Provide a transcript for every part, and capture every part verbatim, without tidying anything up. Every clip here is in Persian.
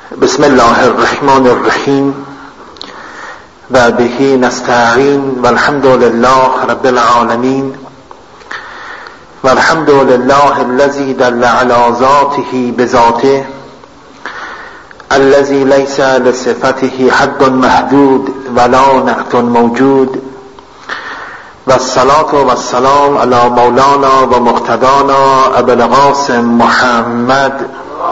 بسم الله الرحمن الرحیم و به نستعین و الحمد لله رب العالمین و الحمد لله الذي دل على ذاته بذاته الذي ليس لصفته حد محدود ولا نعت موجود و الصلاة و السلام على مولانا و مقتدانا ابو القاسم محمد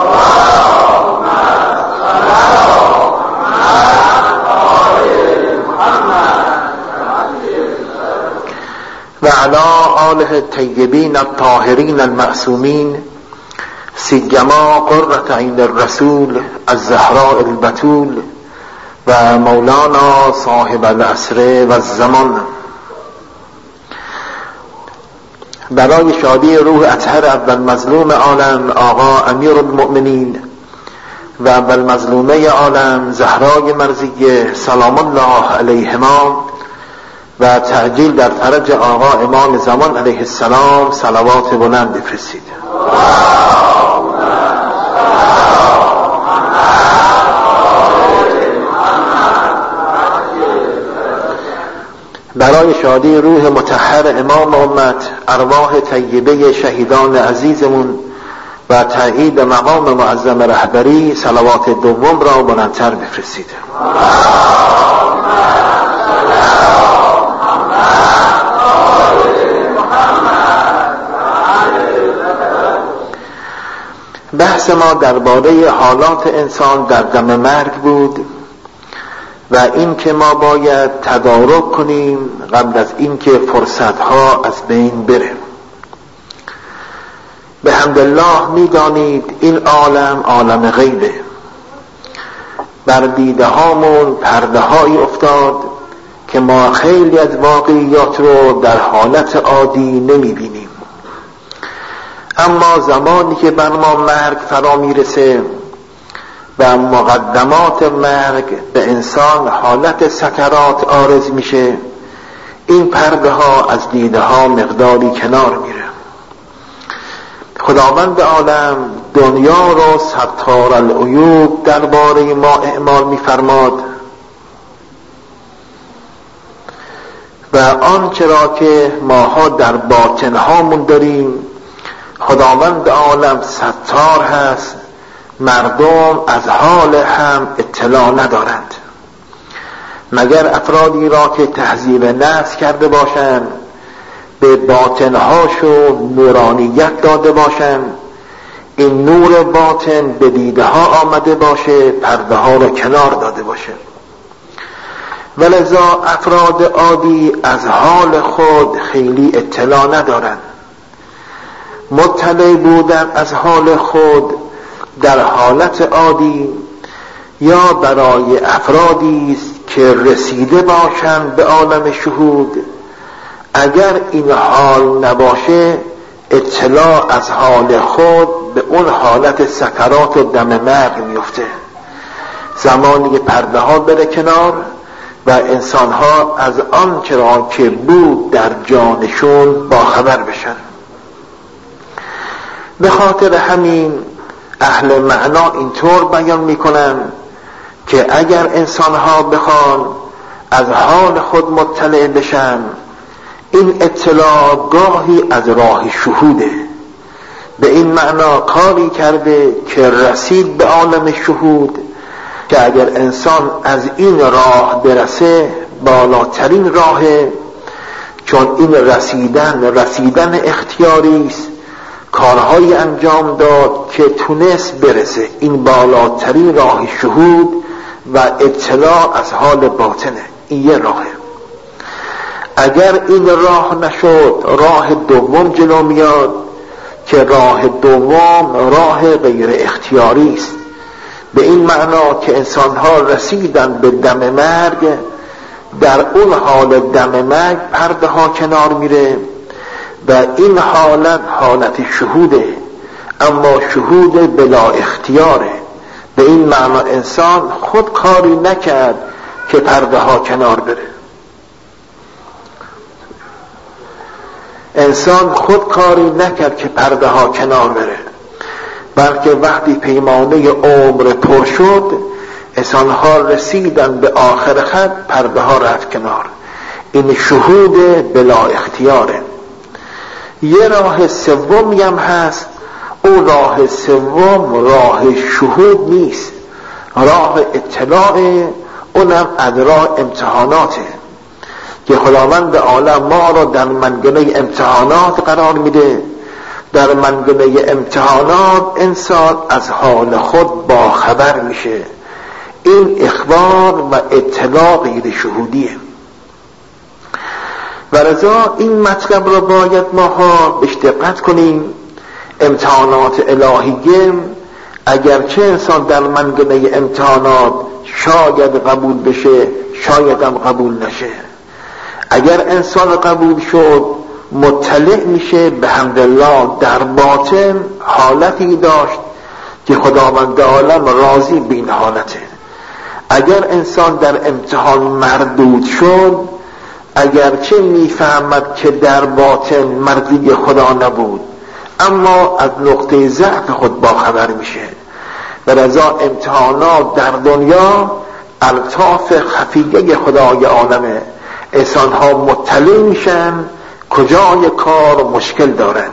و علی آله الطیبین الطاهرین المعصومین سیما قرة عین الرسول الزهراء البتول و مولانا صاحب العصر و الزمان. برای شادی روح اطهر اول مظلوم عالم آقا امیر المؤمنین و اول مظلومه عالم زهرای مرضیه سلام الله علیهما و تعجیل در فرج آقا امام زمان علیه السلام صلوات بلند بفرستید. برای شادی روح مطهر امام امت ارواح طیبه شهیدان عزیزمون و تأیید مقام معظم رهبری صلوات دوم را بلندتر بفرستید. بحث ما درباره حالات انسان در دم مرگ بود و این که ما باید تدارک کنیم قبل از این که فرصتها از بین بره. به حمدالله میدانید این عالم عالم غیبه، بر دیده هامون پرده هایی افتاد که ما خیلی از واقعیات رو در حالت عادی نمیبینیم، اما زمانی که بر ما مرگ فرا میرسه و مقدمات مرگ به انسان حالت سکرات عارض میشه، این پرده ها از دیده ها مقداری کنار میره. خداوند عالم دنیا رو ستار العیوب درباره ما اعمال میفرماد و آنچه را که ماها در باطن هامون داریم خداوند عالم ستار هست، مردم از حال هم اطلاع ندارند مگر افرادی را که تهذیب نفس کرده باشند، به باطنهاشو نورانیت داده باشند، این نور باطن به دیده ها آمده باشه، پرده ها را کنار داده باشه. ولذا افراد عادی از حال خود خیلی اطلاع ندارند. مطلع بودن از حال خود در حالت عادی یا برای افرادی است که رسیده باشند به عالم شهود، اگر این حال نباشه اطلاع از حال خود به اون حالت سکرات و دم مرگ میفته. زمانی که پرده ها بره کنار و انسان ها از آنچه را که بود در جانشون با خبر بشن. به خاطر همین اهل معنا اینطور بیان میکنن که اگر انسان ها بخوان از حال خود مطلع بشن، این اطلاع گاهی از راه شهوده، به این معنا کاری کرده که رسید به عالم شهود که اگر انسان از این راه برسه بالاترین راهه، چون این رسیدن رسیدن اختیاری است، کارهای انجام داد که تونست برسه، این بالاترین راه شهود و اطلاع از حال باطنه، این یه راهه. اگر این راه نشد راه دوم جلو میاد که راه دوم راه غیر اختیاری است، به این معنا که انسانها رسیدن به دم مرگ، در اون حال دم مرگ پرده ها کنار میره و این حالت حالت شهوده، اما شهود بلا اختیاره. به این معنا انسان خود کاری نکرد که پرده ها کنار بره، انسان خود کاری نکرد که پرده ها کنار بره، بلکه وقتی پیمانه عمر پر شد، انسانها رسیدن به آخر خط، پرده ها رفت کنار. این شهود بلا اختیاره. یه راه سومی هم هست. اون راه سوم راه شهود نیست، راه اطلاع. اونم ادرا امتحاناته که خداوند عالم ما را در منگنه امتحانات قرار میده. در منگنه امتحانات انسان از حال خود با خبر میشه. این اخبار و اطلاع غیر شهودیه. و لذا این مطلب را باید ماها بهش دقت کنیم. امتحانات الهیه اگرچه انسان در منگنه امتحانات شاید قبول بشه، شاید هم قبول نشه. اگر انسان قبول شد، مطلع میشه به حمدالله در باطن حالتی داشت که خداوند عالم راضی به این حالته. اگر انسان در امتحان مردود شد، اگرچه میفهمد که در باطن مرضی خدا نبود، اما از نقطه ضعف خود با خبر میشه. و لذا امتحانات در دنیا الطاف خفیه خدای عالمه. انسان ها مطلع میشن کجای کار مشکل دارن.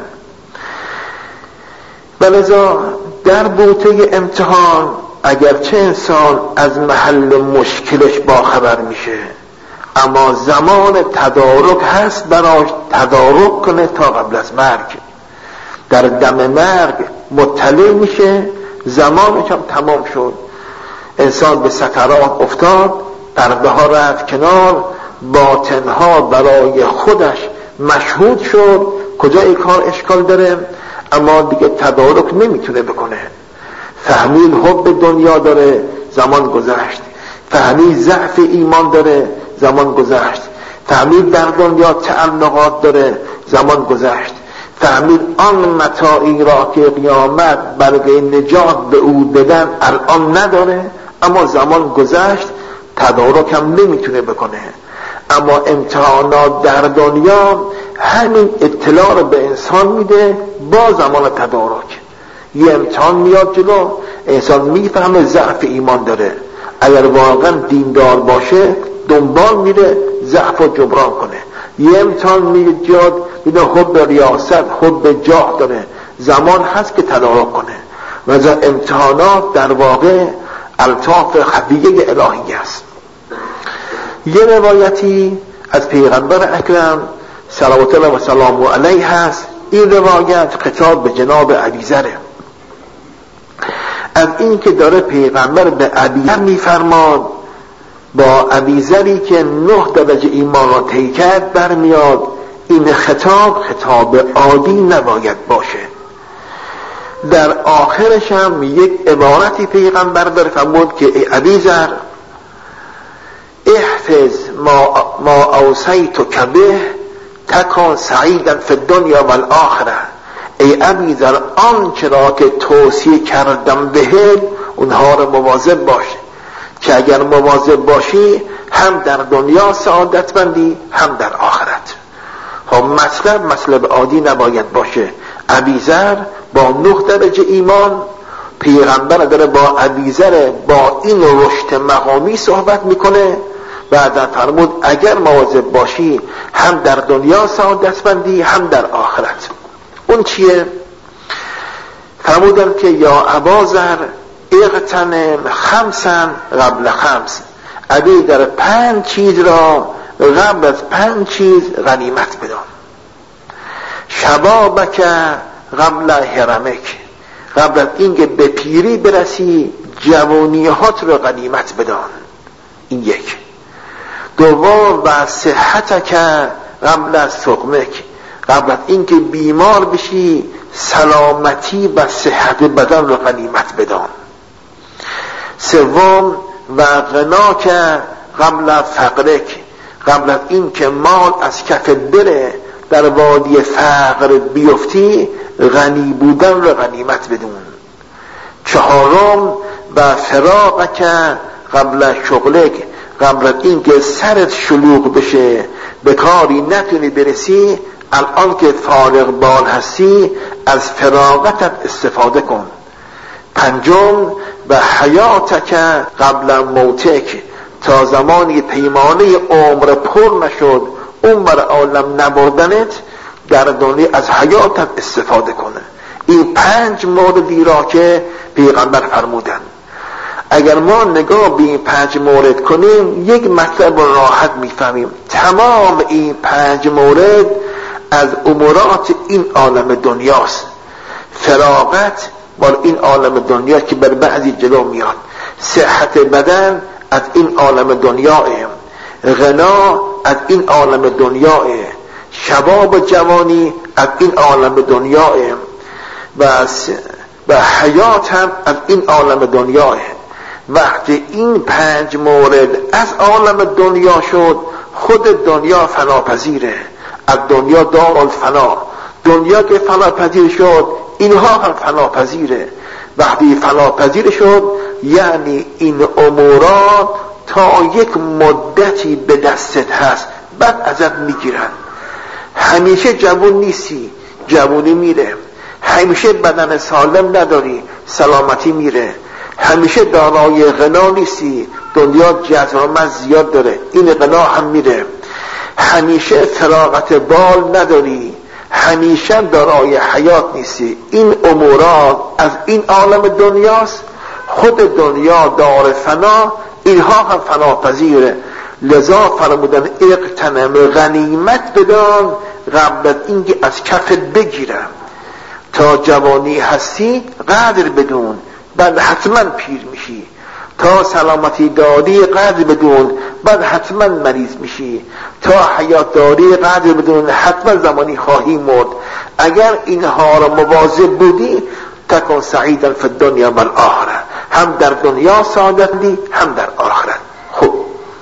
و لذا در بوته امتحان اگرچه انسان از محل مشکلش با خبر میشه، اما زمان تدارک هست براش تدارک کنه تا قبل از مرگ. در دم مرگ مطلع میشه، زمانش هم تمام شد. انسان به سکرات افتاد، پرده ها رفت کنار، باطنها برای خودش مشهود شد کجای کار اشکال داره، اما دیگه تدارک نمیتونه بکنه. فهمید حب دنیا داره، زمان گذشت. فهمید ضعف ایمان داره، زمان گذشت. فهمید در دنیا تعلقات داره، زمان گذشت. فهمید آن متاعی را که قیامت برای نجات به او بدن الان نداره، اما زمان گذشت، تدارک هم نمیتونه بکنه. اما امتحانات در دنیا همین اطلاع رو به انسان میده با زمان تدارک. یه امتحان میاد جلو، انسان میفهمه ضعف ایمان داره. اگر واقعا دیندار باشه دنبال میره ضعف رو جبران کنه. یه امتحان میاد میده حب ریاست، حب جاه داره، زمان هست که تدارک کنه. و از امتحانات در واقع الطاف خفیه الهی است. یه روایتی از پیغمبر اکرم صلوات الله و سلام علیه هست. این روایت خطاب به جناب ابیذره. از این که داره پیغمبر به ابیذر میفرماد، با ابیذری که نه درجه ایمان را طی کرد برمیاد. این خطاب خطاب عادی نباید باشه. در آخرش هم یک عبارتی پیغمبر داره فرمود که ای ابیذر احفظ ما, ما اوصیتک به تکن سعیدا فی الدنیا و الاخره. ای ابیذر آنچه را که توصیه کردم بهت اونها رو مواظب باش، که اگر مواظب باشی هم در دنیا سعادت مندی هم در آخرت. خب مطلب مطلب عادی نباید باشه. ابیذر با نه درجه ایمان، پیغمبر داره با ابیذر با این رشد مقامی صحبت میکنه. بعد فرمود اگر مواظب باشی هم در دنیا سعادت مندی هم در آخرت. اون چیه؟ فرمودن که یا اباذر اغتنم خمسا قبل خمس. ابی در پنج چیز را قبل از پنج چیز غنیمت بدان. شبابک قبل هرمک. قبل از اینکه به پیری برسی جوانیات رو غنیمت بدان. این یک. دوم و صحتک قبل از سقمک. قبل از اینکه بیمار بشی سلامتی و صحت بدن رو غنیمت بدان. سوم و غناک قبل از فقرک. قبل از اینکه مال از کف بره در وادی فقر بیفتی غنی بودن رو غنیمت بدون. چهارم و فراقک قبل از شغلک. قبل از اینکه سرت شلوغ بشه به کاری نتونی برسی، الان که فارغ بال هستی از فراغتت استفاده کن. پنجم و حیاتک قبل موتک، تا زمانی پیمانه عمر پر نشد اون بر عالم نبردنت، در دنیا از حیاتت استفاده کنه. این پنج موردی را که پیغمبر فرمودن، اگر ما نگاه به این پنج مورد کنیم یک مطلب راحت میفهمیم. تمام این پنج مورد از امورات این عالم دنیاست. فراغت مال این عالم دنیا که بر بعضی جلو میاد، صحت بدن از این عالم دنیاه، غنا از این عالم دنیاه، شباب و جوانی از این عالم دنیاه، و و حیات هم از این عالم دنیاه. وقتی این پنج مورد از عالم دنیا شد، خود دنیا فناپذیره. از دنیا دار الفنا، دنیا که فناپذیر شد اینها هم فناپذیره. وقتی فناپذیر شد یعنی این امورات تا یک مدتی به دستت هست، بعد ازت میگیرن. همیشه جوان نیستی، جوانی میره. همیشه بدن سالم نداری، سلامتی میره. همیشه دارای غنا نیستی، دنیا جذامت زیاد داره، این غنا هم میره. همیشه فراغت بال نداری، همیشه دارای حیات نیستی. این امورات از این عالم دنیاست. خود دنیا دار فنا، اینها هم فناپذیره. لذا فرمودن اغتنم، غنیمت بدان قبل از اینکه از کفت بگیرم. تا جوانی هستی قدر بدون، بعد حتما پیر میشی. تا سلامتی داری قدر بدون، بعد حتما مریض میشی. تا حیات داری قدر بدون، حتما زمانی خواهی مرد. اگر اینها را مواظب بودی تکن سعیدا فی الدنیا و الاخره، هم در دنیا سعادت دی هم در آخرت. خب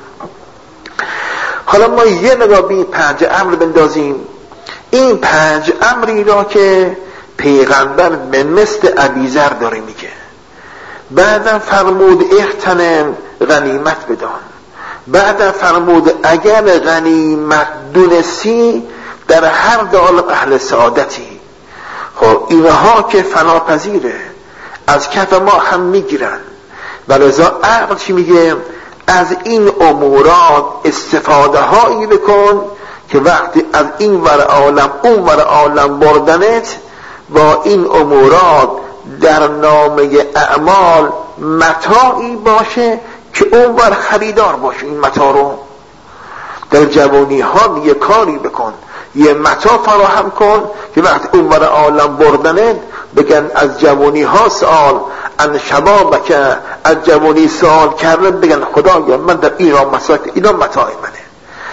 حالا ما یه نگاه به این پنج امر بندازیم. این پنج امری را که پیغمبر به مثل ابیذر داره میگه. بعدم فرمود اغتنم، غنیمت بدان. بعدم فرمود اگر غنیمت دونستی در هر دال اهل سعادتی. خب اینها که فناپذیره، از کف ما هم میگیرن. ولذا عقل چی میگه؟ از این امورات استفاده هایی بکن که وقتی از این ور عالم اون ور عالم بردنت، با این امورات در نامه اعمال متاعی باشه که اون ور خریدار باشه. این متاع رو در جوانی ها یه کاری بکن، یه متاع فراهم کن که وقتی اون ور عالم بردنت بگن از جوانی ها سوال، ان شباب که از جوانی سوال کردن بگن خدایا من در این را مساک، اینا متاع منه.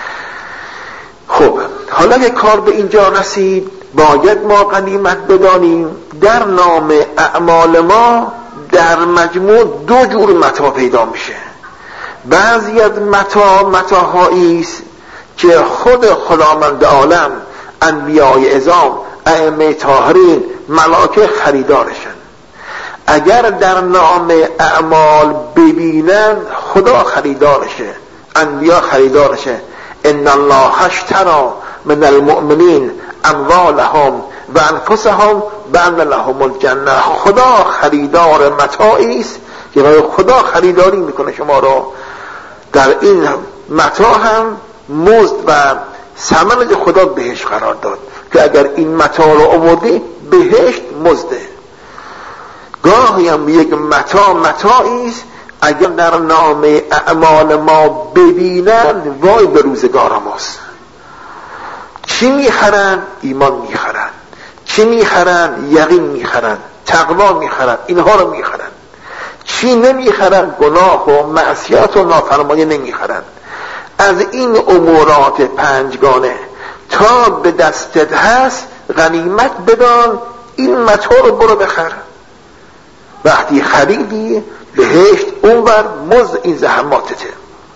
خب حالا که کار به اینجا رسید، باید ما غنیمت بدانیم در نام اعمال ما در مجموع دو جور متاع پیدا میشه. بعضی از متاع متاعهایی است که خود خداوند عالم، انبیاء اعظام، ائمه طاهرین، ملائکه خریدارشن. اگر در نام اعمال ببینن خدا خریدارشه، انبیاء خریدارشه. ان الله اشتری من المؤمنین اموالهم و انفسهم بان لهم الجنه. خدا خریدار متاعی است که خدا خریداری میکنه شما رو. در این متاع هم مزد و ثمن خدا بهش قرار داد که اگر این متاع رو آوردی بهشت مزده. گاهی هم یک متاع متاعی است اگر در نام اعمال ما ببینن وای به روزگار ماست. چی میخرن؟ ایمان میخرن. چی میخرن؟ یقین میخرن، تقوا میخرن، اینها رو میخرن. چی نمیخرن؟ گناه و معصیت و نافرمانی نمیخرن. از این امورات پنجگانه تا به دستت هست غنیمت بدان، این متاع رو برو بخر. وقتی خریدی بهشت اونور مزد این زحماتته.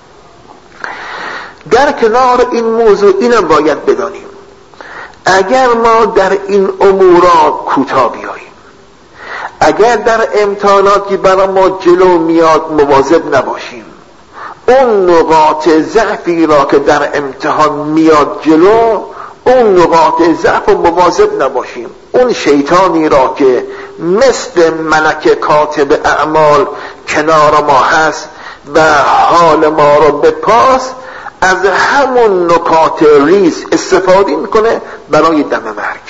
در کنار این موضوع اینم باید بدانیم، اگر ما در این امورات کوتاه بیاییم، اگر در امتحاناتی برای ما جلو میاد مواظب نباشیم، اون نقاط ضعفی را که در امتحان میاد جلو اون نقاط ضعف و مواظب نباشیم، اون شیطانی را که مثل ملک کاتب اعمال کنار ما هست و حال ما را به پاس، از همون نکات ریز استفاده میکنه برای دم مرگ.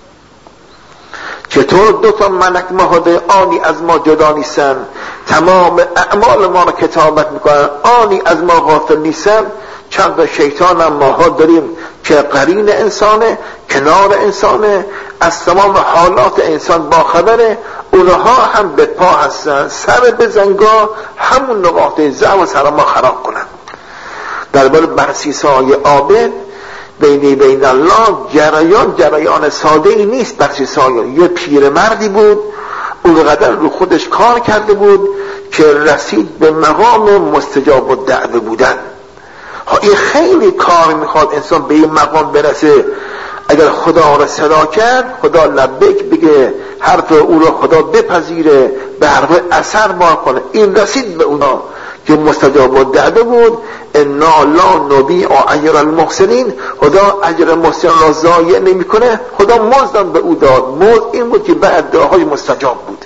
چطور دو تا ملک مهاده آنی از ما جدا نیستن، تمام اعمال ما را کتابت میکنن، آنی از ما غافل نیستن. چند تا شیطان هم ماها داریم که قرین انسانه، کنار انسانه، از تمام حالات انسان باخبره، اونها هم به پا هستن، سر به زنگا همون نقاط ضعف و سر ما خراب کنن. درباره برسیسای عابد بینی بین الله جریان جریان ساده ای نیست. برسیسای یه پیرمردی بود، اونقدر رو خودش کار کرده بود که رسید به مقام مستجاب الدعوه بودن. این خیلی کار میخواد انسان به این مقام برسه. اگر خدا را صدا کرد، خدا لبیک بگه، حرف او را خدا بپذیره، به حرف اثر بار کنه. این رسید به اونا که مستجاب الدعوه بود. انا لا نضیع اجر المحسنین، خدا اجر محسن را ضایع نمیکنه. خدا مزدم به او داد. مزد این بود که بعد دعاهای مستجاب بود.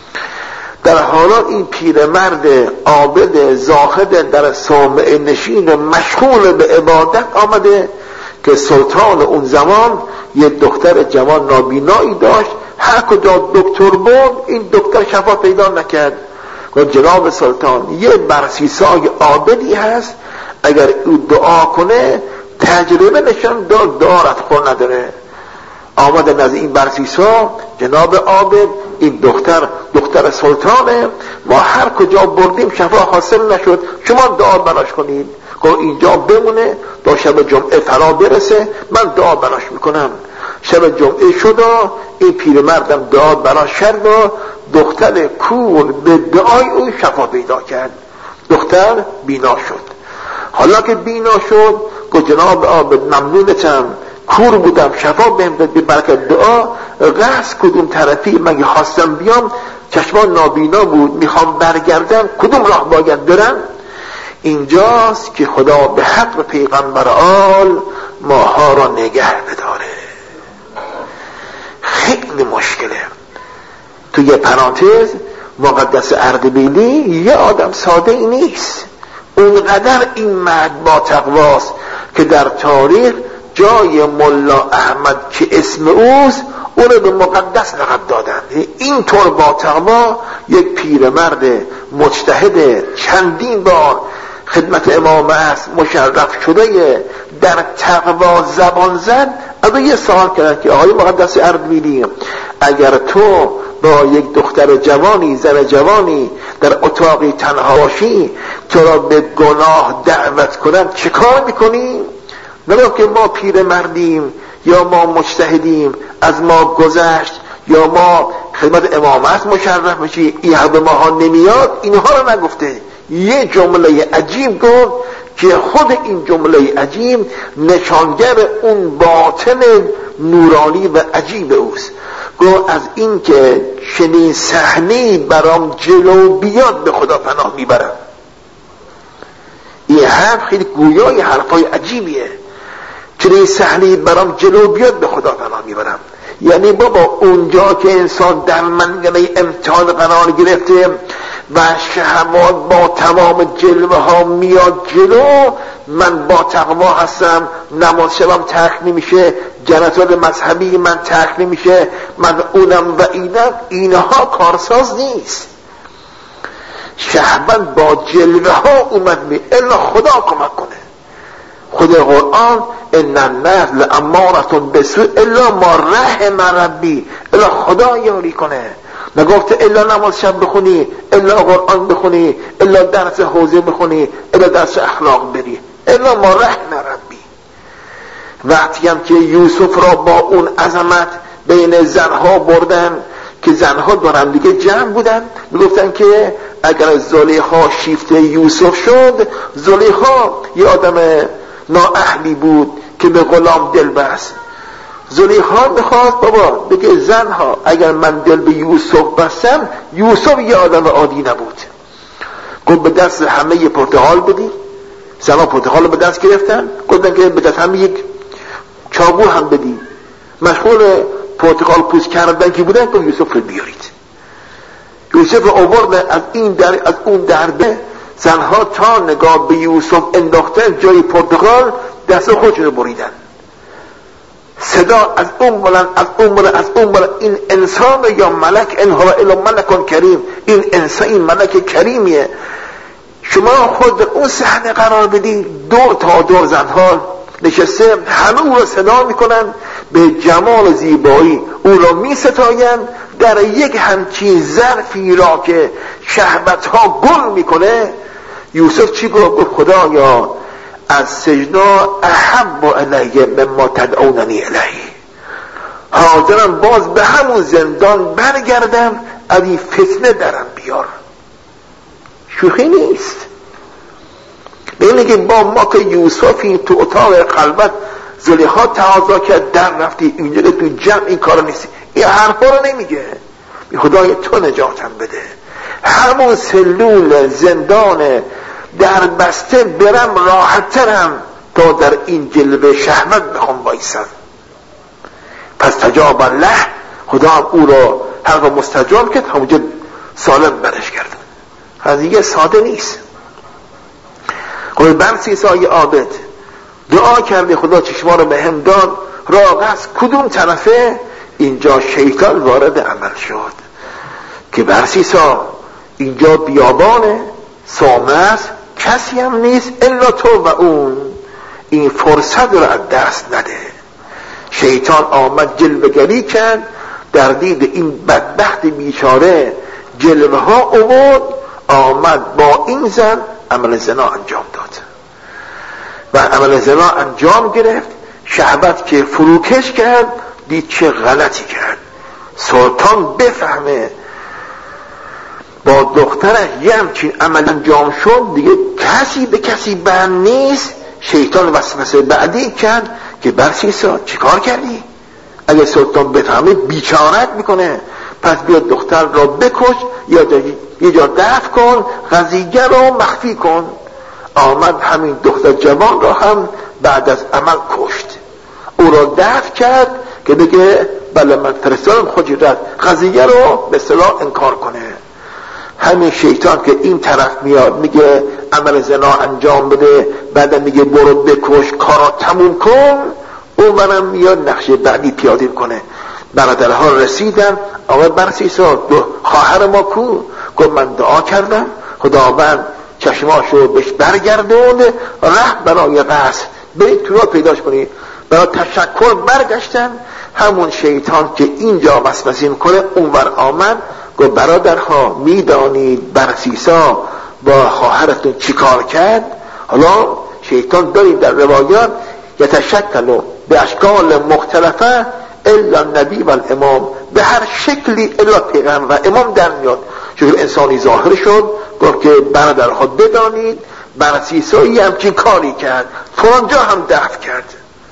در حالا این پیرمرد عابد زاهد در صومعه نشین مشغول به عبادت آمده که سلطان اون زمان یه دختر جوان نابینایی داشت. هر کجا دکتر بود این دکتر شفا پیدا نکرد. گفت جناب سلطان، یه برسیسای عابدی هست، اگر او دعا کنه تجربه نشان داد دعا خور نداره. آمده نزد این برسیسا، جناب عابد این دختر دختر سلطانه، ما هر کجا بردیم شفا حاصل نشد، شما دعا براش کنید. گفت اینجا بمونه تا شب جمعه فرا برسه، من دعا براش میکنم. شب جمعه شد، این پیرمردم دعا براش کرد و دختر کور به دعای او شفا پیدا کرد. دختر بینا شد. حالا که بینا شد گفت جناب عابد ممنونتم، کور بودم شفا بهم داد به برکت دعا، قصد کدوم طرفی مگه خواستم بیام چشمان نابینا بود، میخوام برگردم، کدوم راه باید برم؟ اینجاست که خدا به حق پیغمبر آل ماها را نگه بداره. خیلی مشکله. تو یه پرانتز، مقدس اردبیلی یه آدم ساده ای نیست. اونقدر این مرد با تقواست که در تاریخ جای ملا احمد که اسم اوست اون رو به مقدس لقب دادن. این طور با تقوا یک پیرمرد مجتهد چندین بار خدمت امام است مشرف شده در تقوا زبان زد. اما یه سوال کردن که آقای مقدس اردبیلی، اگر تو با یک دختر جوانی زن جوانی در اتاقی تنها باشی تو را به گناه دعوت کنن چه کار میکنی؟ نمیدونم که ما پیرمردیم یا ما مجتهدیم، از ما گذشت، یا ما خدمت امام است مشرف میشی، این به ماها نمیاد. اینها رو نگفته، یه جمله عجیب گفت که خود این جمله عجیب نشانگر اون باطن نورانی و عجیب اوست. گفت از این که چنین صحنه‌ای برام جلو بیاد به خدا پناه میبرم. این حرف خیلی گویای حرفای عجیبیه. چنین صحنه‌ای برام جلو بیاد به خدا پناه میبرم. یعنی بابا اونجا که انسان در منگنه امتحان قرار گرفته و شهوات با تمام جلوه ها میاد جلو، من با تقوا هستم، نماز شبم ترک نمیشه، جنازات مذهبی من ترک نمیشه، من اونم و اینم، اینها کارساز نیست. شهوت با جلوه ها اومد می الا خدا کمک کنه. خود قرآن ان النفس لاماره بالسوء الا ما رحم ربی، الا خدا یاری کنه. نگفته الا نماز شب بخونی، الا قرآن بخونی، الا درس حوزه بخونی، الا درس اخلاق بری، الا ما رحم ربی. وقتی هم که یوسف را با اون عظمت بین زنها بردن که زنها دارن دیگه جمع بودن، میگفتن که اگر زلیخا شیفته یوسف شد، زلیخا یه آدم نااهلی بود که به غلام دل بست. زلیخا میخواست بابا بگه زنها اگر من دل به یوسف بستم، یوسف یه آدم عادی نبود. گفت به دست همه یه پرتقال بدی. زنها پرتقال به دست گرفتن، گفتن که به دست همه یک چاقو هم بدی. مشغول پرتقال پوست کردن که بودن که یوسف رو بیارید. یوسف رو آوردن از این در از اون درده. زنها تا نگاه به یوسف انداختن جای پرتقال دست خودشون رو بریدن. صدا از اون بلند از اون بلند از اون بلند این انسان یا ملک، ان هو الا ملک کریم، این انسان این ملک کریمیه. شما خود اون صحنه قرار بدید، دور تا دور زنها نشسته، همه او را صدا میکنن، به جمال زیبایی او را میستاین. در یک همچین ظرفی را که شهوت ها گل میکنه، یوسف چی گفت؟ خدایا از سجن احب الیه مما تدعوننی الیه، حاضرم باز به همون زندان برگردم، از این فتنه درم بیار. شوخی نیست. بینه که با ما که یوسفی تو اتاق خلوت زلیخا تقاضا کرد در رفتی اینجا تو جمع این کارا نیستی، این حرفا رو نمیگه. خدای تو نجاتم بده، همون سلول زندان در بسته برم راحتترم تا در این جلوه شهوت بخوام بایستم. پس تجاب الله، خدا هم او رو حرف مستجاب کرد، همونجا سالم برش کرد. قضیه ساده نیست. خود برسیسای عابد دعا کرده خدا چشما رو به هم داد، راه از کدوم طرفه؟ اینجا شیطان وارد عمل شد که برسیسا اینجا بیابانه، سامه است، کسی هم نیست الا تو و اون، این فرصت رو از دست نده. شیطان آمد جلوه گری کرد، در دید این بدبخت بیچاره جلوه ها آورد، آمد با این زن عمل زنا انجام داد و عمل زنا انجام گرفت. شهوت که فروکش کرد، دید چه غلطی کرد. سلطان بفهمه با دخترش یه همچین عمل انجام شد، دیگه کسی به کسی بند نیست. شیطان وسوسه بعدی کرد که برسیسا چی کار کردی؟ اگه سلطان بفهمه بیچارت میکنه، پس بیا دختر را بکش یا یه جا دفن کن، قضیه رو مخفی کن. آمد همین دختر جوان را هم بعد از عمل کشت، او را دفن کرد که بگه بله من فرستادم خجیرت، قضیه رو به اصطلاح انکار کنه. همین شیطان که این طرف میاد میگه عمل زنا انجام بده، بعد میگه برو بکش کارا تموم کن، اون منم میاد نقشه بعدی پیاده کنه. برادرها رسیدن، آقا برسیسا دو خواهر ما کو؟ گفت من دعا کردم خداوند چشماشو بهش برگردون، راه برای قصد برید تو را پیداش کنید. برای تشکر برگشتن. همون شیطان که اینجا وسوسه میکنه اونور آمد، گفت برادرها میدانید برسیسا با خواهرتون چی کار کرد؟ حالا شیطان دارید در روایات یتشکل به اشکال مختلفه الا نبی و الامام، به هر شکلی الا پیغمبر و امام در میاد. چون انسانی ظاهر شد، گفت که برادرها بدانید برسیسایی همچین کاری کرد، فلانجا هم دفع کرد.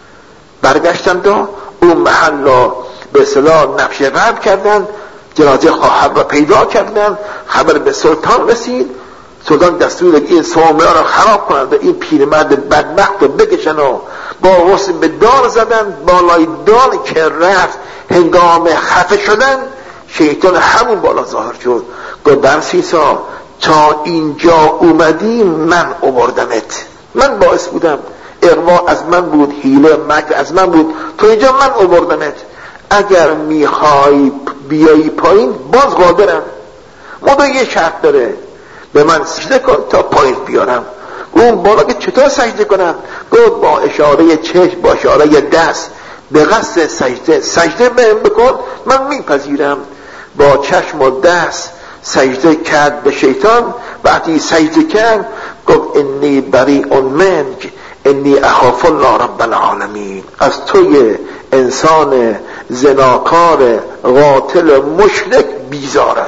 برگشتن دا اون محل را به اصطلاح نقش رب کردن، جنازه خواهر را پیدا کردن، خبر به سلطان رسید. سلطان دستور داد این صومعه را خراب کنند و این پیرمرد بدبخت رو بکشن و با غصه به دار زدن. بالای دار که رفت هنگام خفه شدن، شیطان همون بالا ظاهر شد، گفت برسیسا تا اینجا اومدی من آوردمت، من باعث بودم، اغوا از من بود، حیله مکر از من بود، تو اینجا من آوردمت. اگر میخوای بیایی پایین باز قادرم، مدا یه شرط داره، به من سجده کن تا پایین بیارم. اون بالا که چطور سجده کنم؟ گفت با اشاره چشم، با اشاره دست به قصد سجده سجده بهم بکن، من میپذیرم. با چشم و دست سجده کرد به شیطان. وقتی سجده کرد گفت انی بریء منک انی اخاف الله رب العالمین، از توی انسان زناکار قاتل مشرک بیزاره.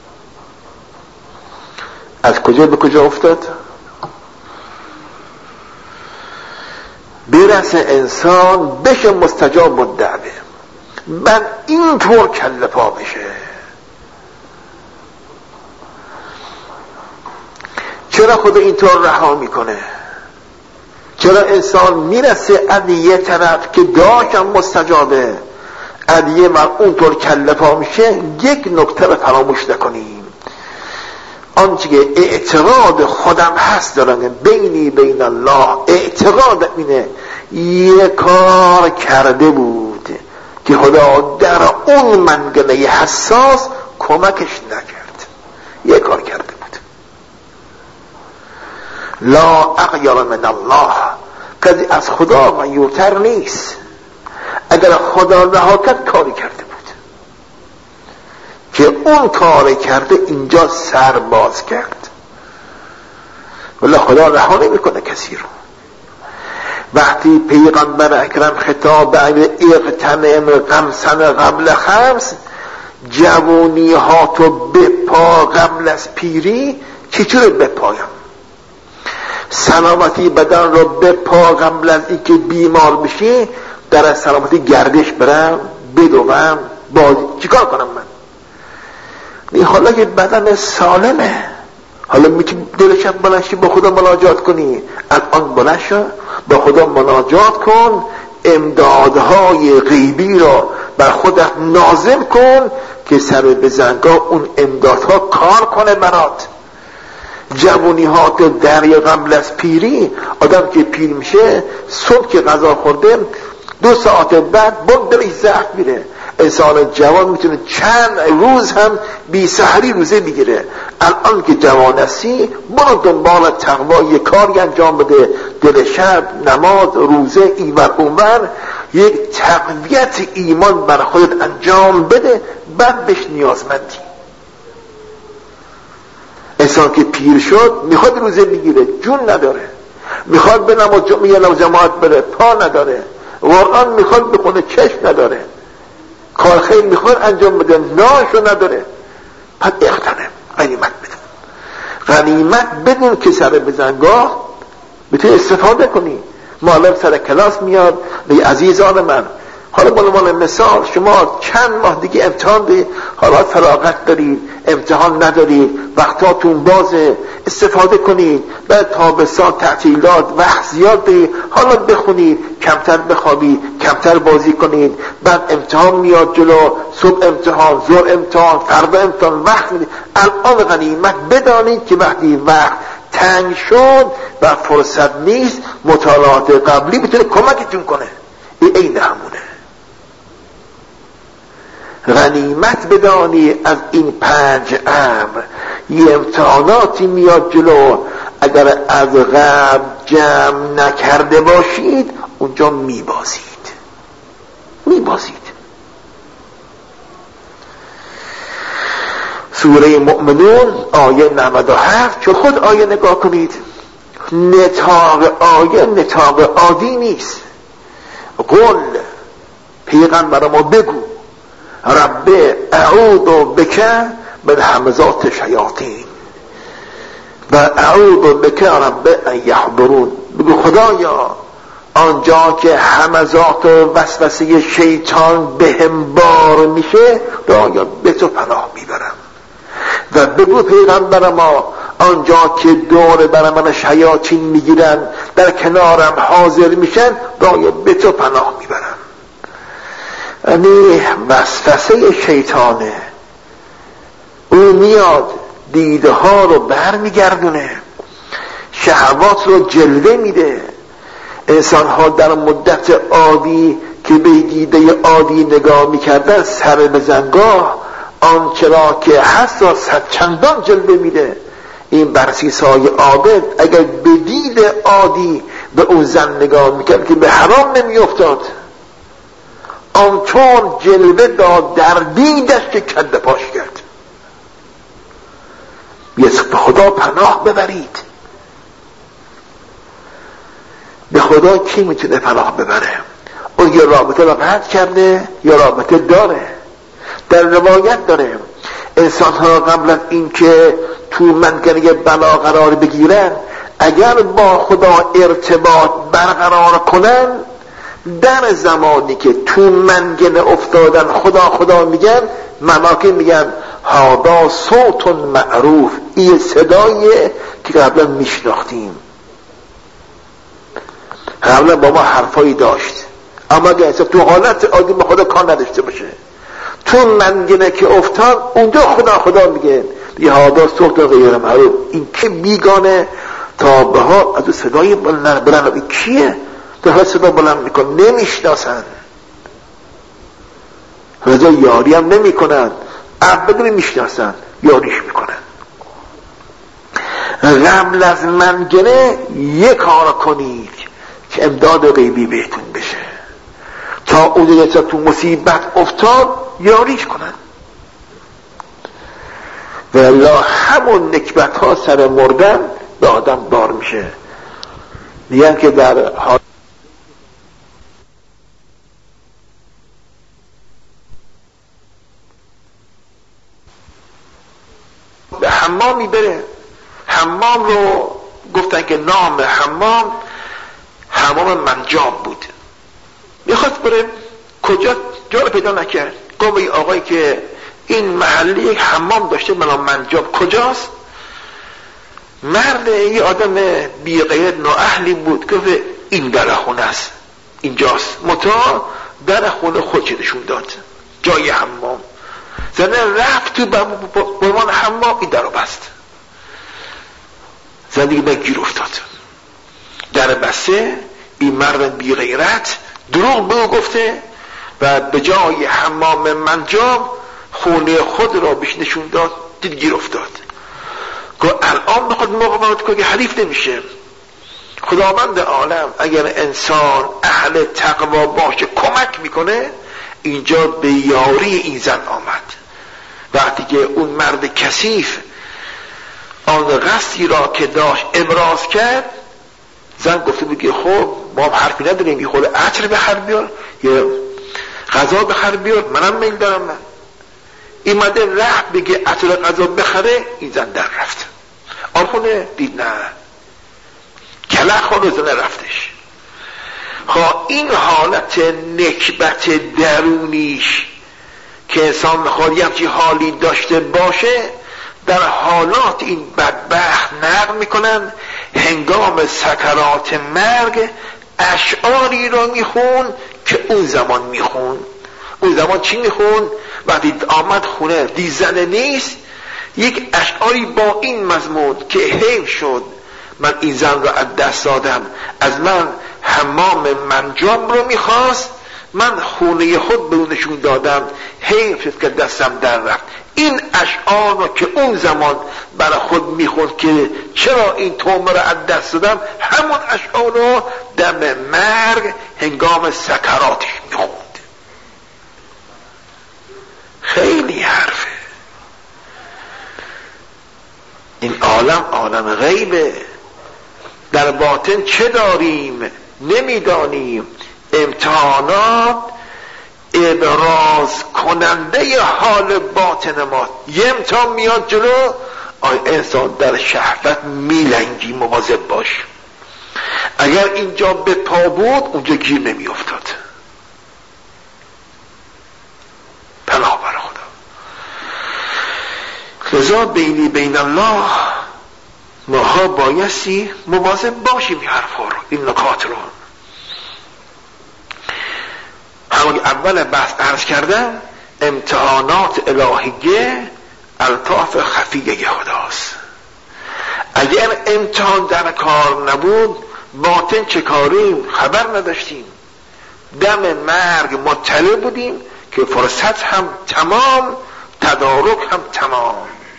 از کجا به کجا افتاد؟ برسه انسان بشه مستجاب الدعوه، من اینطور کله پا بشه. چرا خدا اینطور رها میکنه؟ چرا انسان میرسه از یه طرف که داشتم مستجابه، از یه من اونطور کله پا میشه، یک نکته رو فراموش نکنیم. آنچه که اعتقاد خودم هست دارن بینی بین الله، اعتقاد اینه یه کار کرده بود که خدا در اون منگنه حساس کمکش نکرد، یه کار کرده بود. لا اغیر من الله، کسی از خدا غیورتر نیست. اگر خدا رها کرد کاری کرده بود که اون کار کرده اینجا سر باز کرد. ولی خدا رها نمیکنه کسی رو. وقتی پیغمبر اکرم خطاب به اغتنم خمسن قبل خمس، جوانی ها تو بپا قبل از پیری، چطور بپایم؟ سلامتی بدن رو بپا قبل از اینکه بیمار بشی، در از سلامتی گردش برم بدوم باز چیکار کنم من؟ این حالا که بدن سالمه، حالا میتونی دلشم بلنشی با خدا مناجات کنی، الان بلند شو با خدا مناجات کن، امدادهای غیبی را بر خودت نازل کن که سر به زنگاه اون امدادها کار کنه برات. جوانی ها که دریا قبل از پیری، آدم که پیر میشه صبح که غذا خورده دو ساعت بعد بند دلش ضعف میره. انسان جوان میتونه چند روز هم بی سحری روزه بگیره. الان که جوان هستی برو دنبال تقوا، یک کاری انجام بده، دل شب نماز روزه اینور اونور، یک تقویت ایمان بر خودت انجام بده، بعد بهش نیازمندی. انسان که پیر شد میخواد روزه بگیره، جون نداره، میخواد به نماز جمعه جماعت بره، پا نداره، قرآن میخواد بخونه، چشم نداره، کار خیر میخواد انجام بده، ناشو نداره. پس اغتنم، غنیمت بدون، غنیمت بدون که سر بزنگاه بتونی استفاده کنی. معلم سر کلاس میاد، بی عزیزان من، حالا بلوان مثال شما چند ماه دیگه امتحان دید، حالا فراغت دارید، امتحان ندارید، وقتاتون بازه، استفاده کنید. بعد تابستان تعطیلات وقت زیاد دارید، حالا بخونید، کمتر بخوابید، کمتر بازی کنید. بعد امتحان میاد جلو، صبح امتحان، ظهر امتحان، فردا امتحان، وقت میدید. الان غنیمت بدانید که وقتی وقت تنگ شد و فرصت نیست، مطالعات قبلی میتونه کمکتون کنه. این عین همونه. غنیمت بدانی از این پنج امر. یه امتحاناتی میاد جلو، اگر از قبل جمع نکرده باشید اونجا میبازید میبازید سوره مؤمنون آیه نود و هفت. چون خود آیه نگاه کنید، نطاق آیه نطاق عادی نیست. قل، پیغمبر ما بگو، رب اعوذ بک من همزات شیاطین و اعوذ بک رب ان یحضرون. بگو خدایا آنجا که همزات و وسوسه شیطان بهم بار میشه، خدایا به تو پناه میبرم. و بگو پیغمبر ما آنجا که دور بر من شیاطین میگیرن، در کنارم حاضر میشن، خدایا به تو پناه میبرم. یعنی وسوسه شیطانه، او میاد دیده ها رو بر میگردونه، شهوات رو جلوه میده. انسان ها در مدت عادی که به دیده عادی نگاه میکردن، سر به زنگاه آنچه را که هست را صد چندان جلوه میده. این برسیسای عابد اگر به دید عادی به اون زن نگاه میکرد که به حرام نمیافتاد، آنچون جلوه داد در دیدش که کد پاش کرد. به خدا پناه ببرید. به خدا کی میتونه پناه ببره؟ اون یه رابطه را قطع کرده یا رابطه داره. در روایت داره انسان ها قبل از این که تو منگنه بلا قرار بگیرن، اگر با خدا ارتباط برقرار کنن، در زمانی که تو منگنه افتادن خدا خدا میگن، ملاکه میگن هادا صوت معروف، این صداییه که قبلا میشناختیم. قبلا با ما حرفایی داشت، اما اگه انسان تو حالت عادی با خدا کار نداشته باشه، تو منگنه که افتاد اونجا خدا خدا میگه یه هادا صوت و غیر معروف. این که بیگانه تا به ها از صدای بلند بلند این کیه؟ تا ها صدا بلند میکن، نمیشناسن، رضا یاری هم نمی کنن، عبدالله میشناسن یاریش میکنن. قبل از منگنه یک کار کنید که امداد غیبی بهتون بشه، تا اون که تو مصیبت افتاد یاریش کنن. والله همون نکبت ها سر مردن به آدم بار میشه. میگن که در حال به حمامی بره، حمام رو گفتن که نام حمام حمام منجاب بود. میخواست بره کجا، جا رو پیدا نکرد. گفت ای آقایی که این محله یک حمام داشته به نام منجاب کجاست؟ مرد یه آدم بی غیرت نااهلی بود، گفت این در خونه است، اینجاست. متا در خونه خودش نشون داد جای حمام، زنه رفت تو برمان حمام، این در رو بست. زندگی به گیر افتاد، در بسته. این مرد بی غیرت دروغ به او گفته و به جای حمام منجاب خونه خود را بهش نشون داد، دید گیر افتاد. که الان بخواد مقاومت کنه که حریف نمیشه. خداوند عالم اگر انسان اهل تقوا باشه کمک میکنه. اینجا به یاری این زن آمد. وقتی که اون مرد کثیف آن قصدی را که داشت ابراز کرد، زن گفته بود که خب ما هم حرفی نداریم، یه خود عطر بخر بیار، یه غذا بخر بیار، منم میل دارم. من این مده رفت بگه عطر غذا بخره، این زن در رفت. آن خونه دید نه، کلک خونه زن رفتش. خواه این حالت نکبت درونیش که انسان میخواد یه همچی حالی داشته باشه، در حالات این بدبخت نقل میکنن. هنگام سکرات مرگ اشعاری رو میخون که اون زمان میخون. اون زمان چی میخون؟ وقتی آمد خونه دید زن نیست، یک اشعاری با این مضمون که حیف شد من این زن رو از دست دادم، از من حمام منجاب رو میخواست، من خونه خود به اون نشون دادم، حیف شد که دستم در رفت. این اشعار رو که اون زمان برای خود میخوند که چرا این تومه رو از دست دادم، همون اشعار رو دم مرگ هنگام سکراتش میخوند. خیلی حرفه. این عالم عالم غیبه، در باطن چه داریم نمیدانیم. امتحانات ابراز کننده حال باطن ما. یه امتحان میاد جلو، آی انسان در شهوت میلنگی، مواظب باش. اگر اینجا به پا بود اونجا گیر نمی افتاد. پناه بر خدا. لذا بینی بین الله ماها بایستی مواظب باشیم این حرف رو، این نکات رو. همون اول بحث عرض کردم، امتحانات الهیه الطاف خفیه خداست. اگر امتحان در کار نبود باطن چه کاریم خبر نداشتیم. دم مرگ مطلع بودیم که فرصت هم تمام، تدارک هم تمام.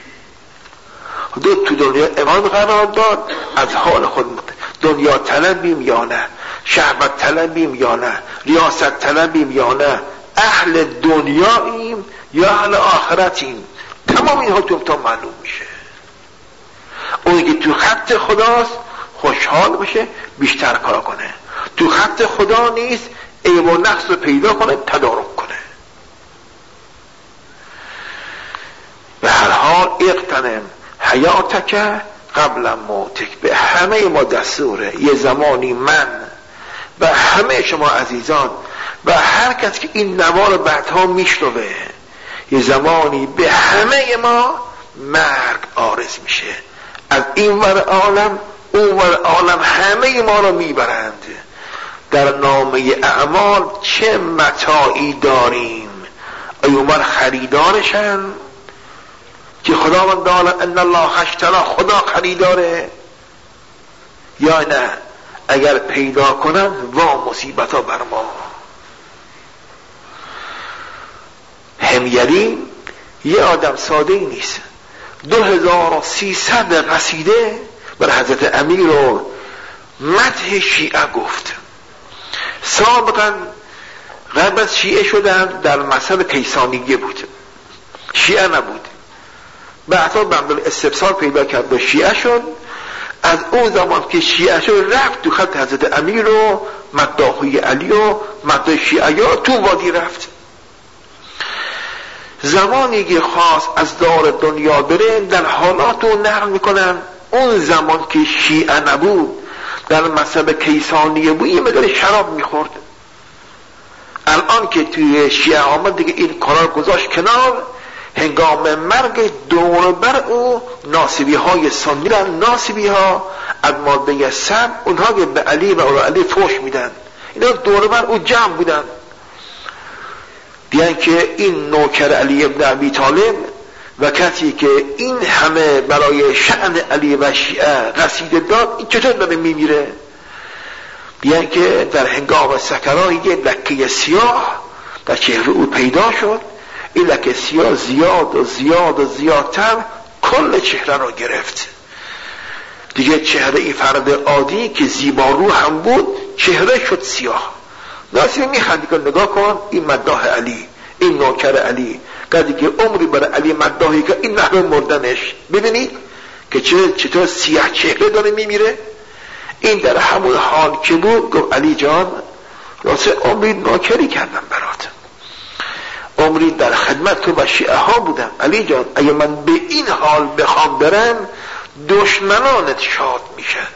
دو تو دنیا امان قرار داد، از حال خود دنیا طلبیم یا نه، شهوت طلبیم یا نه، ریاست طلبیم یا نه، اهل دنیاییم یا اهل آخرتیم. تمام اینها تو تا معلوم میشه. اونی که تو خط خداست خوشحال بشه، بیشتر کار کنه. تو خط خدا نیست، عیب و نقص رو پیدا کنه، تدارک کنه. به هر حال اقتنم حیاتک قبل موتک. به همه ما دستوره. یه زمانی من و همه شما عزیزان و هر کس که این نوار بعدها میشنوه، یه زمانی به همه ما مرگ عارض میشه. از این ور عالم اون ور عالم همه ما رو میبرند. در نامه اعمال چه متاعی داریم؟ آیا عمر خریدارشن که خداوند داره ان الله اشتری، خدا خریداره، یا نه اگر پیدا کنن وا مصیبت ها بر ما. همیری یه آدم ساده ای نیست، دو هزار و سیصد قصیده بر حضرت امیر و مدح شیعه گفت. سابقا قبل از شیعه شدن در مذهب کیسانیه بود، شیعه نبود. بعدا بعد استبصار پیدا کرد و شیعه شد. از اون زمان که شیعه شد رفت تو خط حضرت امیر و مداحی علی و مداح شیعه تو وادی رفت. زمانی که خواست از دار دنیا بره در حالات رو نقل میکنن. اون زمان که شیعه نبود در مذهب کیسانیه بود یه مقدار شراب میخورد. الان که توی شیعه آمد دیگه این کارا گذاشت کنار. هنگام مرگ دور بر او ناصبی های سنی رن، ناصبی ها از ماده سم، اونها که به علی و اولو علی فوش میدن، اینا دور بر او جمع بودن. دیدن که این نوکر علی ابن ابی طالب و کسی که این همه برای شأن علی و شیعه قصیده داد، این چطور داره میمیره؟ دیدن که در هنگام سکرات یه لکه سیاه در چهره او پیدا شد. این لکه سیاه زیاد و زیاد و زیادتر کل چهره رو گرفت. دیگه چهره این فرد عادی که زیبارو هم بود چهره شد سیاه. ناصری میخندی که نگاه کن این مداح علی، این نوکر علی، قدی که عمری برای علی مداحی که این نحوه مردنش. ببینید که چطور سیاه چهره داره میمیره. این در همون حال که بود گفت علی جان راسته عمری نوکری کردم برات، عمری در خدمت تو و شیعه ها بودم. علی جان اگه من به این حال بخوام برم دشمنانت شاد میشن،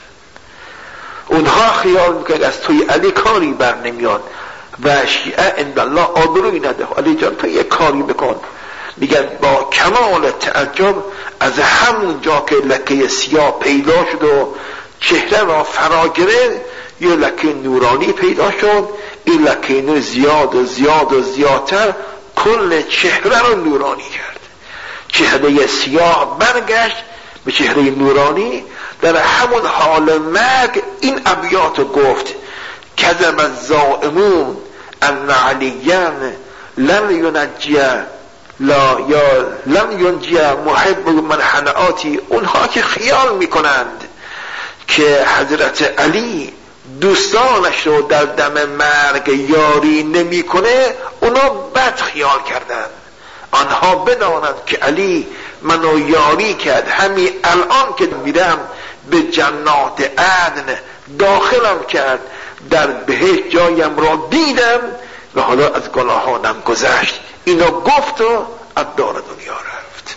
اونها خیال میکنن از توی علی کاری بر نمیاد و شیعه اندالله آبروی نده. علی جان تو یک کاری بکن. میگن با کمال تعجب از همون جا که لکه سیاه پیدا شد و چهره را فرا گرفت یه لکه نورانی پیدا شد. این لکه نور زیاد و زیاد و زیادتر کل چهره رو نورانی کرد. چهره سیاه برگشت به چهره نورانی. در همون حال مرگ این ابیات گفت کذب الزائمون ان علیاً لم ینجی لا یا لم ینجی محب من حنعاتی. اونها که خیال میکنند که حضرت علی دوستانش رو در دم مرگ یاری نمیکنه اونا بد خیال کردن. آنها بدانند که علی منو یاری کرد، همین الان که میرم به جنات عدن داخلم کرد، در بهشت جایم را دیدم و حالا از گناهانم گذشت. اینو گفت و از دار دنیا رفت.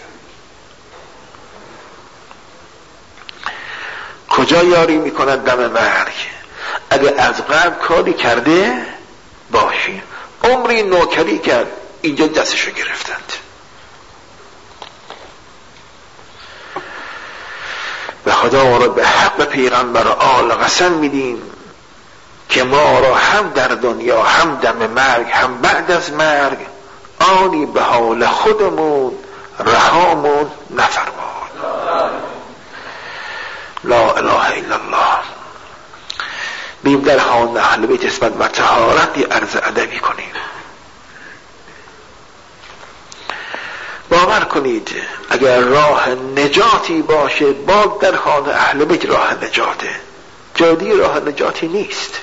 کجا یاری میکنن دم مرگ؟ اگه از قبل کاری کرده باشی، عمری نوکری کرد، اینجا دستشو گرفتند. به خدا ما را به حق پیغمبر آل قسم میدیم که ما را هم در دنیا هم دم مرگ هم بعد از مرگ آنی به حال خودمون رهامون نفرماد. لا اله الا الله. بیم در خانه اهل بیت اسمت و طهارتی عرض ادبی کنیم. باور کنید اگر راه نجاتی باشه با در خانه اهل بیت راه نجاته، جادی راه نجاتی نیست.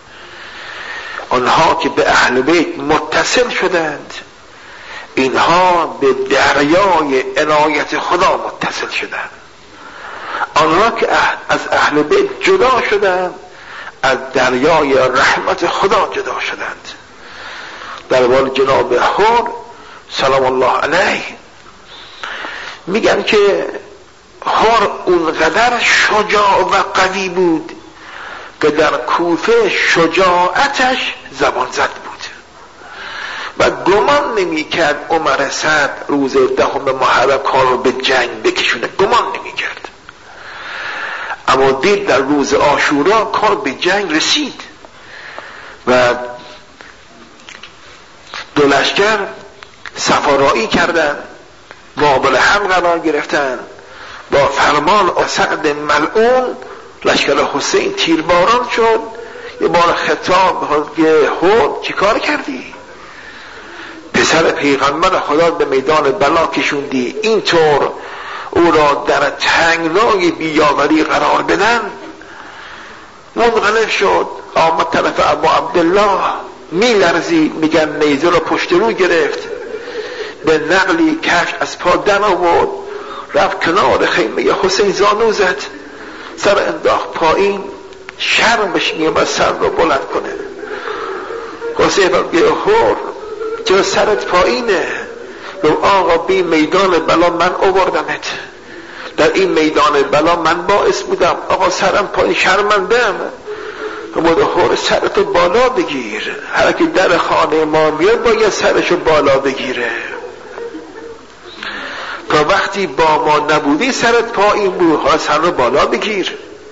آنها که به اهل بیت متصل شدند اینها به دریای عنایت خدا متصل شدند. آنها که از اهل بیت جدا شدند از دریای رحمت خدا جدا شدند. در بال جناب حر سلام الله علیه میگن که حر اونقدر شجاع و قوی بود که در کوفه شجاعتش زبان زد بود و گمان نمی کرد عمر سعد روز دهم محرم کار رو به جنگ بکشونه، گمان نمی کرد. اما دید در روز عاشورا کار به جنگ رسید و دو لشکر سفارایی کردن، مقابل هم قرار گرفتن. با فرمان اسد ملعون لشکر حسین تیرباران شد. یه بار خطاب که خود چی کار کردی؟ پسر پیغمبر خدا به میدان بلا کشوندی، اینطور او را در تنگنای بیاوری قرار بدن. منقلب شد، آمد طرف ابو عبدالله، می لرزید، میگن نیزه را پشت رو گرفت، به نقلی کفش از پا در آورد، رفت کنار خیمه حسین زانو زد، سر انداخت پایین، شرمش میومد سر رو بلند کنه. حسین بگه هور چرا سرت پایینه؟ رو آقا بی میدان بلا من آوردمت، در این میدان بلا من باعث بودم، آقا سرم پایین شرمندم. بود هور سرتو بالا بگیر، هر کی در خانه ما میاد باید سرشو بالا بگیره. تا وقتی با ما نبودی سرت پایین بود، حالا سر رو بالا بگیر.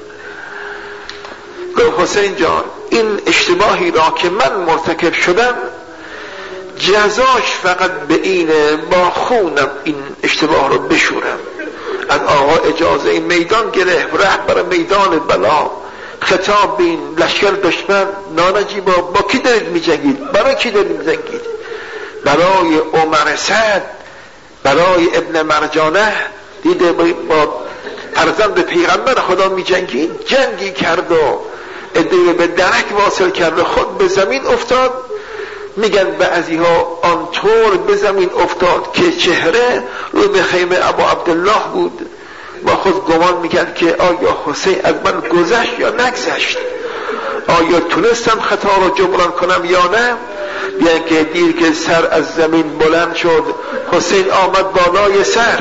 گفت حسین جان این اشتباهی را که من مرتکب شدم جزاش فقط به اینه با خونم این اشتباه رو بشورم. از آقا اجازه این میدان گرفت، رفت برای میدان بلا. خطاب بین لشکر دشمن، نانجیبا با کی دارید می جنگید؟ برای کی دارید می جنگید؟ برای عمر سعد، برای ابن مرجانه، دیده با فرزند پیغمبر خدا می جنگید. جنگی کرد و ادعای به درک واصل کرد و خود به زمین افتاد. میگن بعضی ها آنطور به زمین افتاد که چهره روی به خیمه ابو عبدالله بود. با خود گمان میکرد که آیا حسین از من گذشت یا نگذشت، آیا تونستم خطا رو جبران کنم یا نه. بیان که دیر که سر از زمین بلند شد، حسین آمد بالای سر،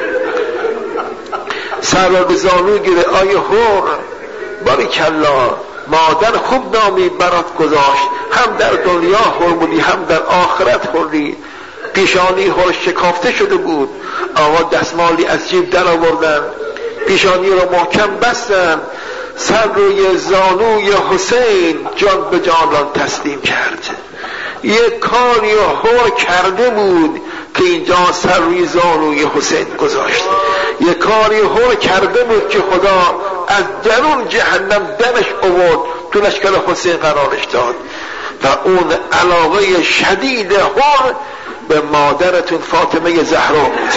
سر را به زانو گیره. آیا هور باریکالله، مادر خوب نامی برات گذاشت، هم در دنیا هور بودی هم در آخرت خوردی. پیشانی هور شکافته شده بود، آقا دستمالی از جیب در آوردن، پیشانی را محکم بستن، سر روی زانوی حسین جان به جانان تسلیم کرد. یک کاری هور کرده بود که اینجا سر روی زانوی حسین گذاشت. یک کاری هور کرده بود که خدا از درون جهنم دمش آورد، تو لشکر حسین قرارش داد. و اون علاقه شدید هور به مادرتون فاطمه زهرا بود.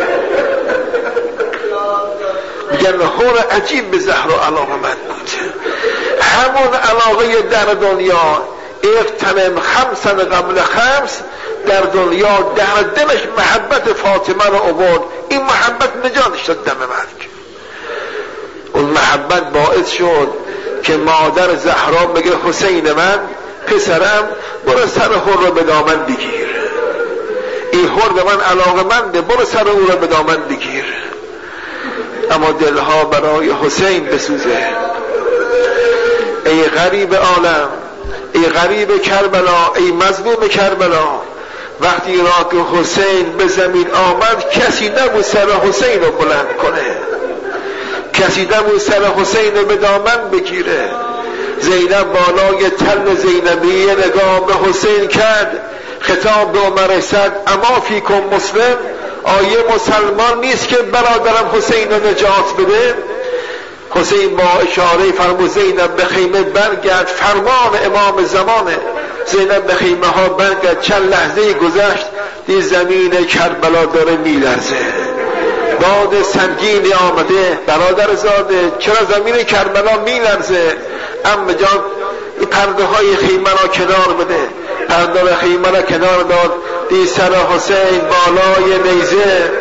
میگن هور عجیب به زهرا علاقه من بود. همون علاقه در دنیا اغتنم خمسا قبل خمس، در دنیا در دلش محبت فاطمه رو آورد. این محبت نجاتش داد دم مرگ. اون محبت باعث شد که مادر زهرا بگه حسین من پسرم برو سر هور رو به دامن بگیر، این هور به من علاقه منده، برو سر او رو به دامن بگیر. اما دلها برای حسین بسوزه. ای غریب عالم، ای غریب کربلا، ای مظلوم کربلا، وقتی را که حسین به زمین آمد کسی نبود سر حسین رو بلند کنه، کسی نبود سر حسین رو به دامن بگیره. زینب بالای تل زینبیه نگاه به حسین کرد، خطاب به عمر سعد اما فیکم مسلم، آیه مسلمان نیست که برادرم حسین رو نجات بده؟ حسین با اشاره فرمود زینب به خیمه برگرد، فرمان امام زمانه. زینب به خیمه ها برگرد، چند لحظه گذشت دید زمین کربلا داره میلرزه، باد سنگینی آمده. برادر زاده چرا زمین کربلا میلرزه؟ عمه جان این پرده های خیمه را کنار بده. پرده خیمه را کنار داد، دید سر حسین بالای نیزه.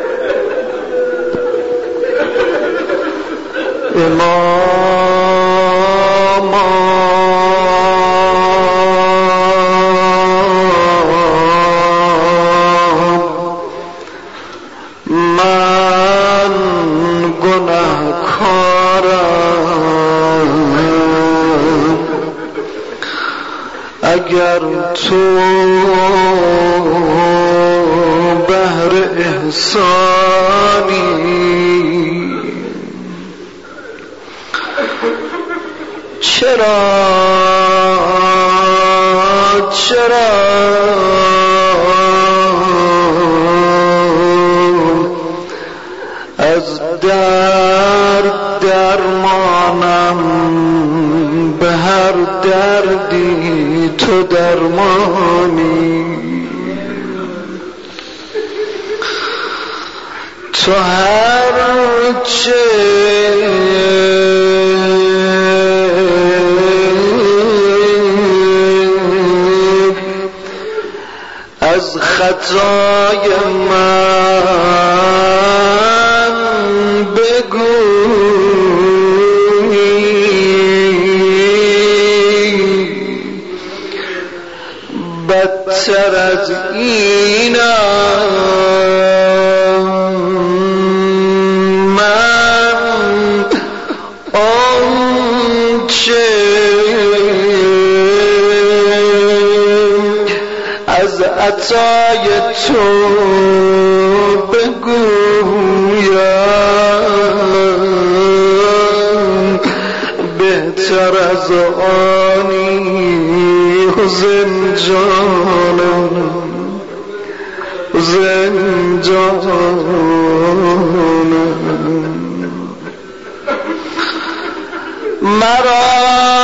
امام من گناهکارم، اگر تو بهر احسانی چرا چرا از درد درمانم، به هر دردی تو درمانی، تو هر چه از خطای من بگویی، بدتر از اینم من آنچه از عطای تو بگویم، بهتر از آنی زنجانم زنجانم مرا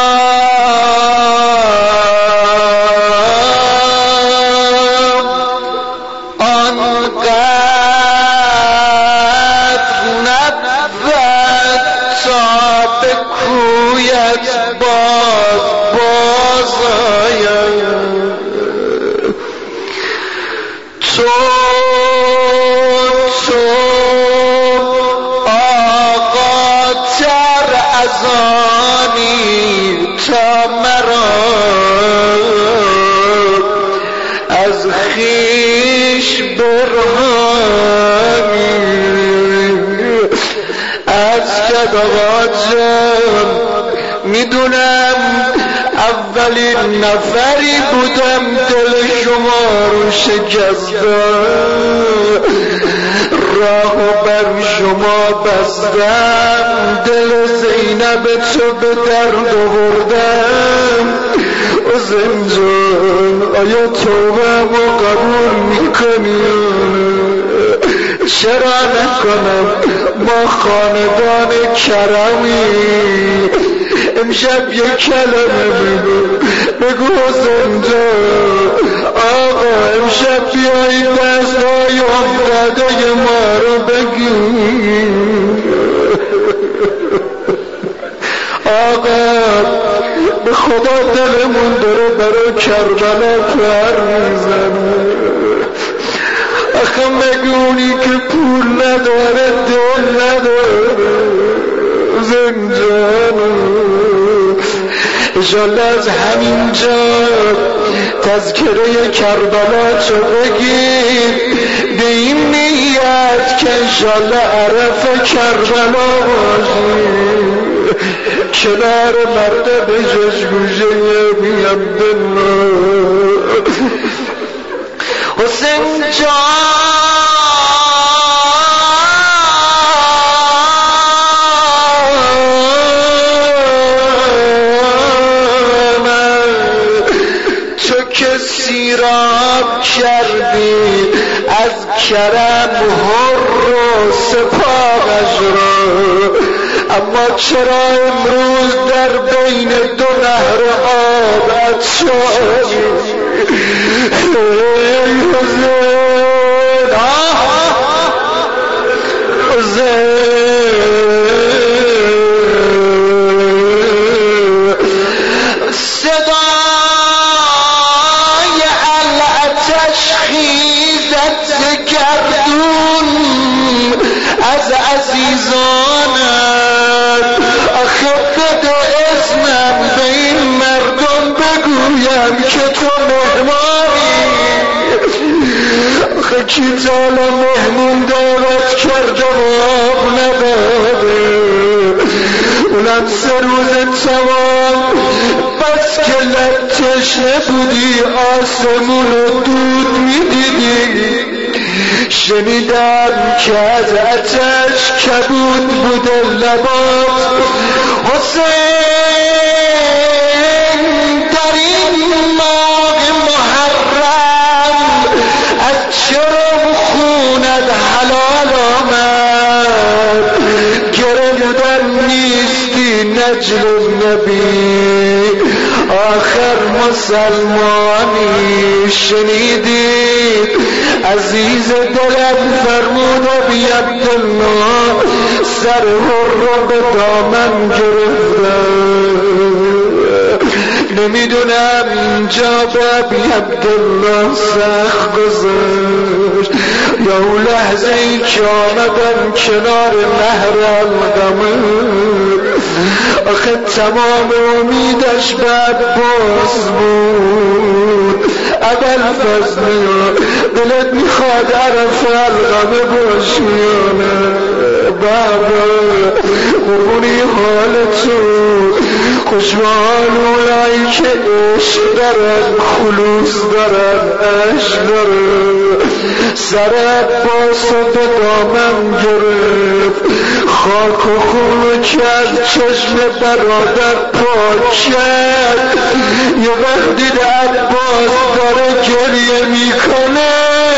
میدونم اولین نفری بودم دل شما رو شکستم، راهو بر شما بستم، دل زینب تو به درد آوردم. حسین جان آیا توبه‌مو قبول میکنی؟ چرا نکنم؟ ما خاندان کرمی. امشب یک کلمه بگو بگو حسین جان آقا امشب بیایی دستای افتاده ما رو بگی. آقا به خدا دلمون داره برای کربلا پر میزنه. آخه مگونی که پول نداره دل نداره زنجانم. انشالله از همینجا تذکره کربلا چو بگیر، به این نیت که انشالله عرف کربلا باشی، کنار مرده به جشگوشه میم بنا. حسین جان تو که سیراب کردی از کرم هر و سپاهش را، اما چرا امروز در بین دو نهر آب عطشانی؟ ای حسین حسین صدای العطش خیزد ز گردون از عزیزانم. آخه بده اسمم به این مردم بگویم که تو مهمانی. آخه کی تالا مهمون دعوت کرده و آب نداده، اونم سه روز تمام بس که لب تشنه بودی آسمون رو دود میدیدی. شنیدم که از آتش کبود بوده لبات حسین. در این ماه لأجل النبي آخر مسلمانی شنیدید عزیز دلم فرمود ابی عبدالله سر رو به دامن گرفتم نمیدونم اینجا به ابی عبدالله سخت گذشت یا اون لحظه ای که آمدم کنار نهر القمر آخه تمام امیدش به عباس بود ابوالفضل دلت میخواد عرف القمه باشی یا نه بابا قربونی حال تو خوشحال اونایی که عشق دارن خلوص دارن عشق دارن سر عباس به دامن گرفت خاک و خون کرد چشم برادر پاک کرد یه وقت دید عباس داره گریه میکنه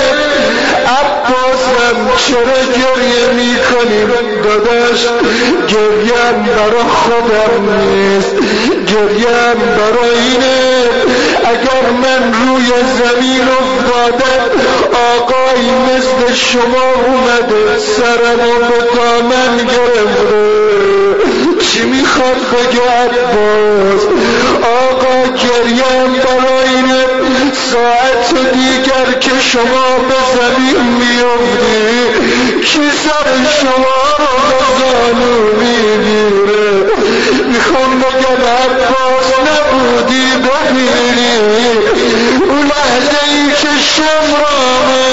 عباسم چرا گریه میکنیم داداش گریم برا خودم نیست گریم برا اینه اگر من روی زمین افتادم آقای مثل شما اومده سرمو به دامن گرفته چی میخواد بگه عباس آقا گریم برا اینه ساعت دیگر که شما به زمین میفتی کی سر شما رو به زانو میگیره میخوام بگم عباس نبودی بمیری اون لحظه ای که شمرانه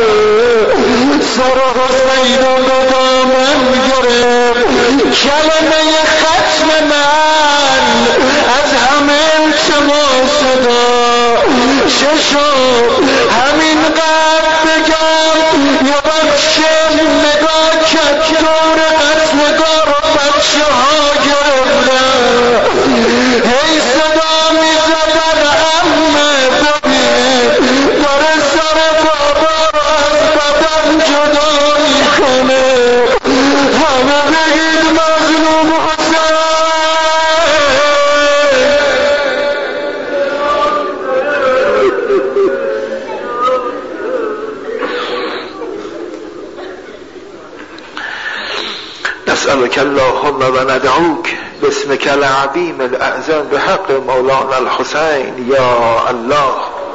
سر حسین رو به دامن گرفت کلمه ختم من از همه التماس دا چشو همین قد بگم یا بچه نگاه کت دور قتلگاه رو بچه ها گرفتن هی صدا می زدن امه ببین داره سر بابا رو از بدن جدا می کنه همه بگید مظلوم حسین نسألك اللهم و ندعوك باسمك العظيم الأعظم بحق مولانا الحسين یا الله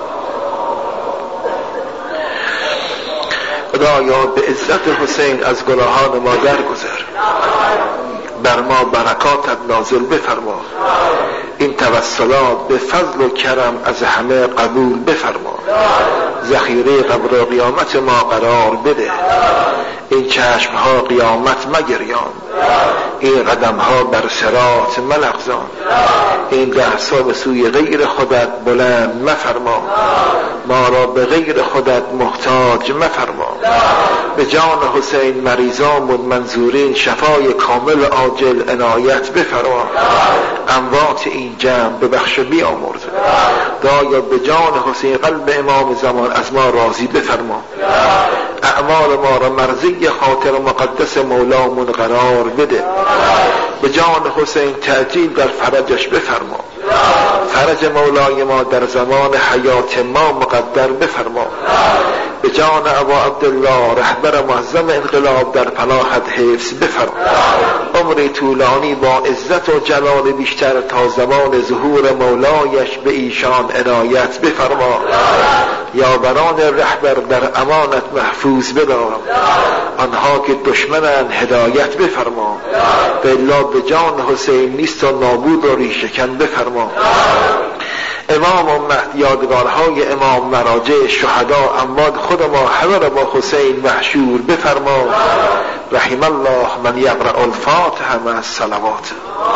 خدایا به عزت حسین از گناهان ما درگذر بر ما برکاتت نازل بفرما این توسلات به فضل و کرم از همه قبول بفرما ذخیره قبر و قیامت ما قرار بده این چشم ها قیامت مگریان این قدم ها بر صراط ملغزان این دست ها به سوی غیر خودت بلند مفرما ما را به غیر خودت محتاج مفرما به جان حسین مریضان منظورین شفای کامل عاجل عنایت بفرما اموات این جمع ببخش و بیامرز دایا به جان حسین قلب امام زمان از ما راضی بفرما اعمال ما را مرضی خاطر مقدس مولامون قرار بده به جان حسین تعجیل در فرجش بفرما فرج مولای ما در زمان حیات ما مقدر بفرما به جان ابا عبدالله رهبر معظم انقلاب در پناهت حفظ بفرما عمری طولانی با عزت و جلال بیشتر تا زمان ظهور مولایش به ایشان عنایت بفرما یاوران رهبر در امانت محفوظ بدار آنها که دشمنند هدایت بفرما بالله به جان حسین نیست و نابود و ریشه‌کن بفرما امام امت یادگارهای امام مراجع شهدا اموات خود ما همه را با حسین محشور بفرما رحم الله من یقرأ الفاتحه مع الصلوات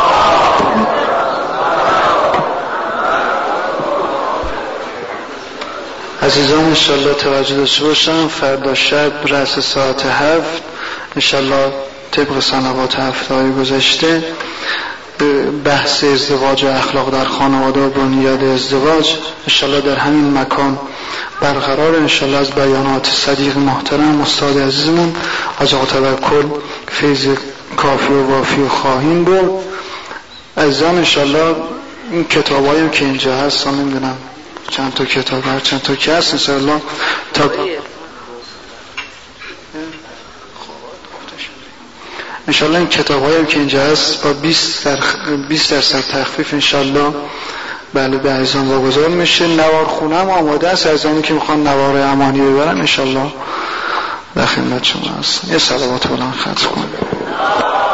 عزیزان انشالله توجه داشته باشم فردا شب رأس ساعت هفت انشالله طبق سنوات هفته های گذشته بحث ازدواج و اخلاق در خانواده و بنیاد ازدواج انشالله در همین مکان برقرار انشالله از بیانات صدیق محترم استاد عزیزمون از آقا توکل فیض کافی و وافی و خواهیم بود عزیزان انشالله این کتاب هایی که اینجا هست من نمیدونم چند تا کتاب هر چند تا که هست انشالله تا انشالله این کتاب هایی که اینجا هست با بیست درصد تخفیف انشالله بله به عزیزان واگذار میشه. نوار خونه هم آماده است، عزیزانی که میخوان نوار امانی ببرن انشالله در خدمت شما هست. یه صلوات بلند ختم کنیم.